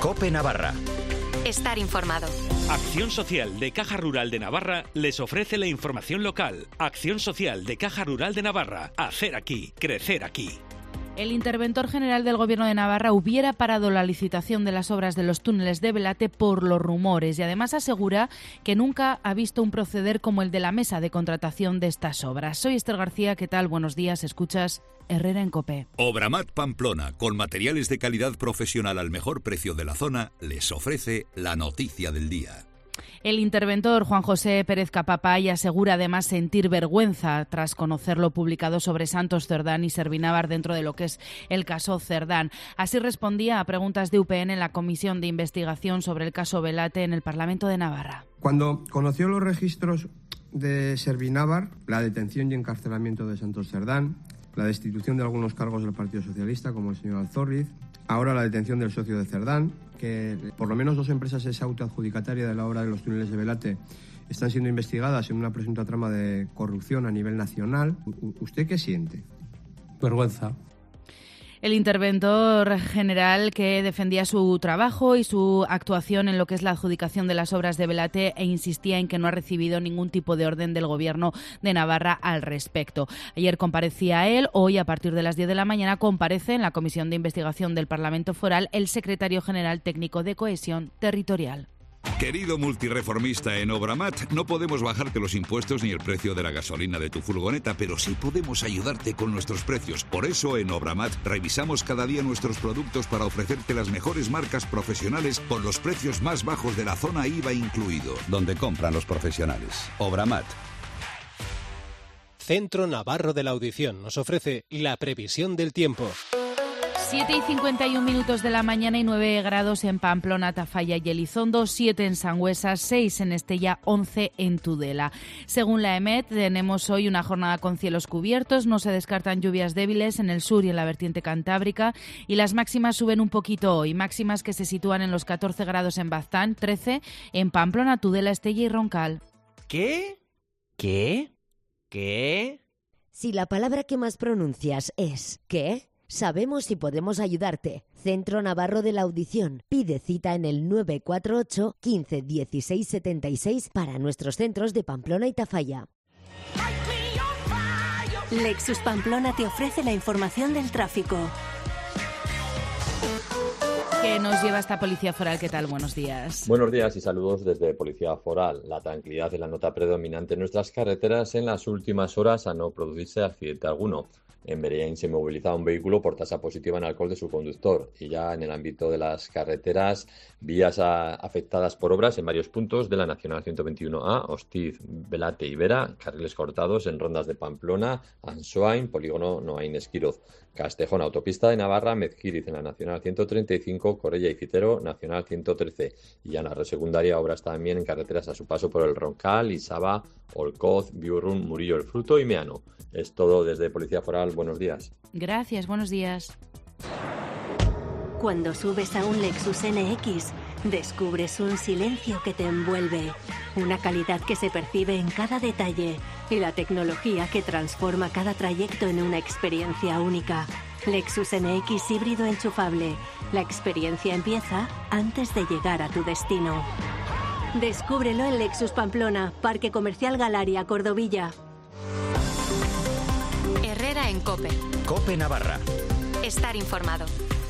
COPE Navarra. Estar informado. Acción Social de Caja Rural de Navarra les ofrece la información local. Acción Social de Caja Rural de Navarra. Hacer aquí, crecer aquí. El interventor general del Gobierno de Navarra hubiera parado la licitación de las obras de los túneles de Belate por los rumores y además asegura que nunca ha visto un proceder como el de la mesa de contratación de estas obras. Soy Esther García, ¿qué tal? Buenos días, escuchas Herrera en COPE. Obramat Pamplona, con materiales de calidad profesional al mejor precio de la zona, les ofrece la noticia del día. El interventor Juan José Pérez Capapay asegura además sentir vergüenza tras conocer lo publicado sobre Santos Cerdán y Servinávar dentro de lo que es el caso Cerdán. Así respondía a preguntas de UPN en la Comisión de Investigación sobre el caso Belate en el Parlamento de Navarra. Cuando conoció los registros de Servinávar, la detención y encarcelamiento de Santos Cerdán, la destitución de algunos cargos del Partido Socialista, como el señor Alzorriz, ahora la detención del socio de Cerdán, que por lo menos 2 empresas es autoadjudicataria de la obra de los túneles de Belate, están siendo investigadas en una presunta trama de corrupción a nivel nacional. ¿Usted qué siente? Vergüenza. El interventor general que defendía su trabajo y su actuación en lo que es la adjudicación de las obras de Belate e insistía en que no ha recibido ningún tipo de orden del Gobierno de Navarra al respecto. Ayer comparecía él, hoy a partir de las 10 de la mañana comparece en la Comisión de Investigación del Parlamento Foral el secretario general técnico de Cohesión Territorial. Querido multireformista en Obramat, no podemos bajarte los impuestos ni el precio de la gasolina de tu furgoneta, pero sí podemos ayudarte con nuestros precios. Por eso en Obramat revisamos cada día nuestros productos para ofrecerte las mejores marcas profesionales con los precios más bajos de la zona IVA incluido. Donde compran los profesionales. Obramat. Centro Navarro de la Audición nos ofrece la previsión del tiempo. 7:51 de la mañana y 9 grados en Pamplona, Tafalla y Elizondo, 7 en Sangüesa, 6 en Estella, 11 en Tudela. Según la EMET, tenemos hoy una jornada con cielos cubiertos, no se descartan lluvias débiles en el sur y en la vertiente cantábrica y las máximas suben un poquito hoy, máximas que se sitúan en los 14 grados en Baztán, 13 en Pamplona, Tudela, Estella y Roncal. ¿Qué? ¿Qué? ¿Qué? Si la palabra que más pronuncias es ¿qué? Sabemos si podemos ayudarte. Centro Navarro de la Audición. Pide cita en el 948 15 16 76 para nuestros centros de Pamplona y Tafalla. Lexus Pamplona te ofrece la información del tráfico. Que nos lleva hasta Policía Foral. ¿Qué tal? Buenos días. Buenos días y saludos desde Policía Foral. La tranquilidad es la nota predominante en nuestras carreteras en las últimas horas a no producirse accidente alguno. En Bereain se movilizaba un vehículo por tasa positiva en alcohol de su conductor. Y ya en el ámbito de las carreteras, vías afectadas por obras en varios puntos de la Nacional 121A, Hostiz, Belate y Vera, carriles cortados en rondas de Pamplona, Ansoain, Polígono Noain-Esquiroz, Castejón, Autopista de Navarra, Mezquiriz en la Nacional 135, Corella y Citero, Nacional 113. Y ya en la red secundaria, obras también en carreteras a su paso por el Roncal, Isaba, Olcoz, Biurrun, Murillo, El Fruto y Meano. Es todo desde Policía Foral. Buenos días. Gracias, buenos días. Cuando subes a un Lexus NX, descubres un silencio que te envuelve, una calidad que se percibe en cada detalle y la tecnología que transforma cada trayecto en una experiencia única. Lexus NX híbrido enchufable. La experiencia empieza antes de llegar a tu destino. Descúbrelo en Lexus Pamplona, Parque Comercial Galaria, Cordovilla. Herrera en COPE. COPE Navarra. Estar informado.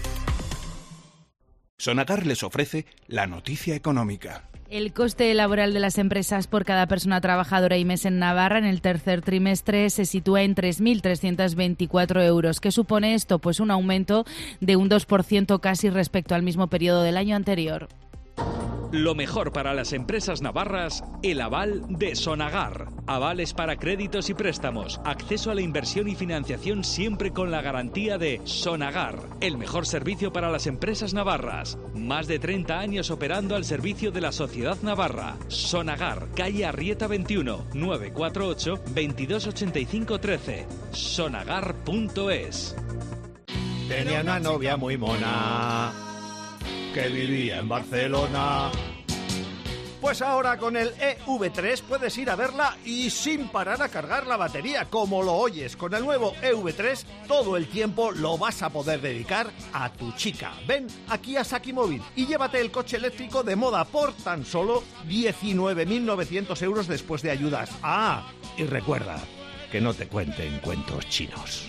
Sonagar les ofrece la noticia económica. El coste laboral de las empresas por cada persona trabajadora y mes en Navarra en el tercer trimestre se sitúa en 3.324 euros. ¿Qué supone esto? Pues un aumento de un 2% casi respecto al mismo periodo del año anterior. Lo mejor para las empresas navarras, el aval de Sonagar. Avales para créditos y préstamos, acceso a la inversión y financiación siempre con la garantía de Sonagar. El mejor servicio para las empresas navarras. Más de 30 años operando al servicio de la sociedad navarra. Sonagar, calle Arrieta 21, 948 2285 13. Sonagar.es. Tenía una novia muy mona que vivía en Barcelona. Pues ahora con el EV3 puedes ir a verla y sin parar a cargar la batería, como lo oyes. Con el nuevo EV3 todo el tiempo lo vas a poder dedicar a tu chica. Ven aquí a Saki Móvil y llévate el coche eléctrico de moda por tan solo 19.900 euros después de ayudas. Ah, y recuerda, que no te cuenten cuentos chinos.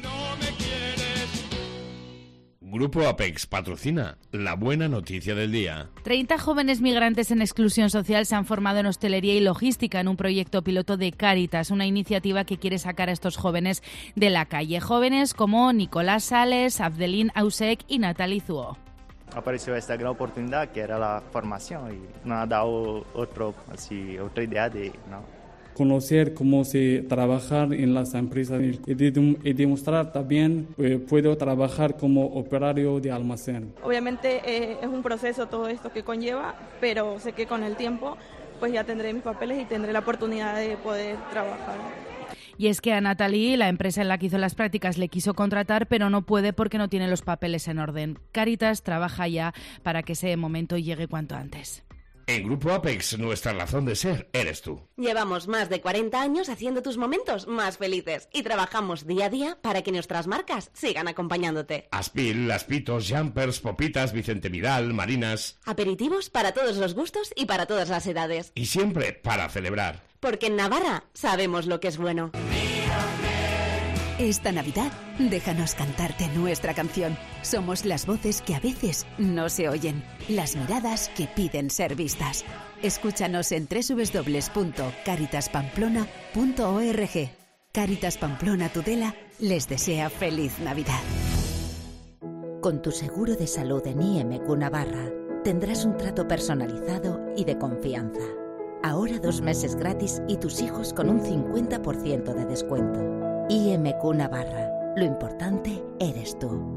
Grupo Apex patrocina la buena noticia del día. 30 jóvenes migrantes en exclusión social se han formado en hostelería y logística en un proyecto piloto de Cáritas, una iniciativa que quiere sacar a estos jóvenes de la calle. Jóvenes como Nicolás Sales, Abdelín Ausek y Natalie Zuo. Apareció esta gran oportunidad que era la formación y nos ha dado otra idea de... Conocer cómo se trabaja en las empresas y demostrar también puedo trabajar como operario de almacén. Obviamente es un proceso todo esto que conlleva, pero sé que con el tiempo pues ya tendré mis papeles y tendré la oportunidad de poder trabajar. Y es que a Natalie, la empresa en la que hizo las prácticas, le quiso contratar, pero no puede porque no tiene los papeles en orden. Cáritas trabaja ya para que ese momento llegue cuanto antes. En Grupo Apex, nuestra razón de ser eres tú. Llevamos más de 40 años haciendo tus momentos más felices y trabajamos día a día para que nuestras marcas sigan acompañándote. Aspil, Aspitos, Jumpers, Popitas, Vicente Vidal, Marinas... Aperitivos para todos los gustos y para todas las edades. Y siempre para celebrar. Porque en Navarra sabemos lo que es bueno. Esta Navidad, déjanos cantarte nuestra canción. Somos las voces que a veces no se oyen, las miradas que piden ser vistas. Escúchanos en www.caritaspamplona.org. Cáritas Pamplona Tudela les desea feliz Navidad. Con tu seguro de salud en IMQ Navarra tendrás un trato personalizado y de confianza. Ahora 2 meses gratis y tus hijos con un 50% de descuento. IMQ Navarra. Lo importante eres tú.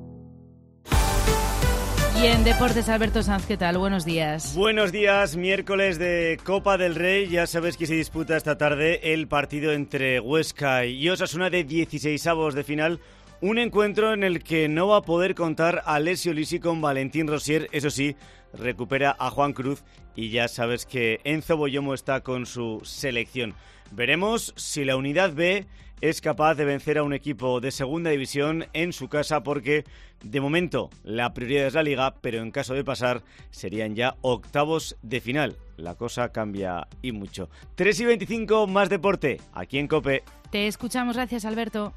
Y en Deportes, Alberto Sanz, ¿qué tal? Buenos días. Buenos días, miércoles de Copa del Rey. Ya sabes que se disputa esta tarde el partido entre Huesca y Osasuna de 16avos de final. Un encuentro en el que no va a poder contar Alessio Lisi con Valentín Rosier. Eso sí, recupera a Juan Cruz y ya sabes que Enzo Boyomo está con su selección. Veremos si la Unidad B es capaz de vencer a un equipo de segunda división en su casa, porque de momento la prioridad es la Liga, pero en caso de pasar serían ya octavos de final. La cosa cambia y mucho. 3:25, más deporte, aquí en COPE. Te escuchamos, gracias Alberto.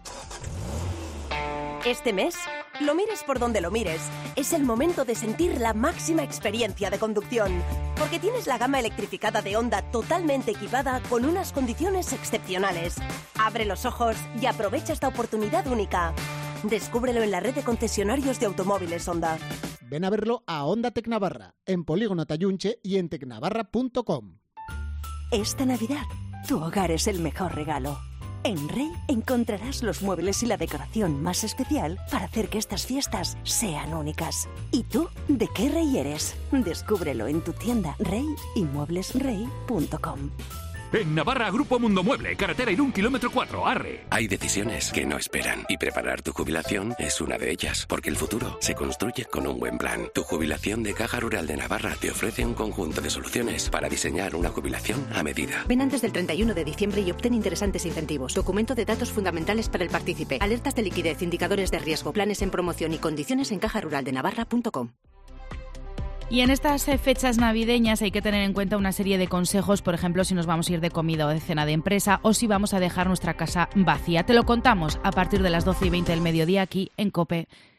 Este mes, lo mires por donde lo mires, es el momento de sentir la máxima experiencia de conducción, porque tienes la gama electrificada de Honda totalmente equipada con unas condiciones excepcionales. Abre los ojos y aprovecha esta oportunidad única. Descúbrelo en la red de concesionarios de automóviles Honda. Ven a verlo a Honda Tecnavarra, en Polígono Tayunche y en tecnavarra.com. Esta Navidad, tu hogar es el mejor regalo. En Rey encontrarás los muebles y la decoración más especial para hacer que estas fiestas sean únicas. ¿Y tú, de qué Rey eres? Descúbrelo en tu tienda Rey y mueblesrey.com. En Navarra, Grupo Mundo Mueble, carretera Irún, kilómetro 4, Arre. Hay decisiones que no esperan y preparar tu jubilación es una de ellas, porque el futuro se construye con un buen plan. Tu jubilación de Caja Rural de Navarra te ofrece un conjunto de soluciones para diseñar una jubilación a medida. Ven antes del 31 de diciembre y obtén interesantes incentivos. Documento de datos fundamentales para el partícipe. Alertas de liquidez, indicadores de riesgo, planes en promoción y condiciones en cajaruraldenavarra.com. Y en estas fechas navideñas hay que tener en cuenta una serie de consejos, por ejemplo, si nos vamos a ir de comida o de cena de empresa o si vamos a dejar nuestra casa vacía. Te lo contamos a partir de las 12:20 del mediodía aquí en COPE.